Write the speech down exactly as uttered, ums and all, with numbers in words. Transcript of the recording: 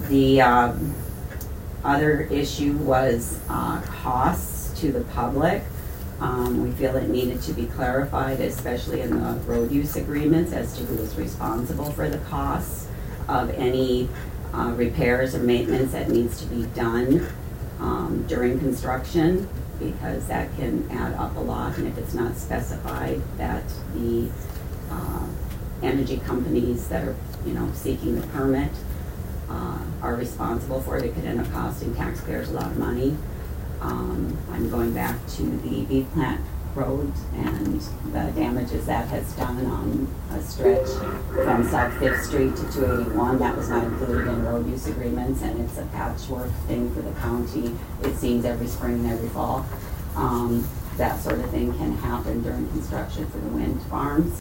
The um, other issue was uh, costs to the public. Um, we feel it needed to be clarified, especially in the road use agreements, as to who is responsible for the costs of any uh, repairs or maintenance that needs to be done um, during construction, because that can add up a lot, and if it's not specified that the uh, energy companies that are, you know, seeking the permit uh, are responsible for it, it could end up costing taxpayers a lot of money. Um, I'm going back to the beef plant road and the damages that has done on a stretch from South Fifth Street to two eighty-one. That was not included in road use agreements, and it's a patchwork thing for the county. It seems every spring and every fall. Um, that sort of thing can happen during construction for the wind farms.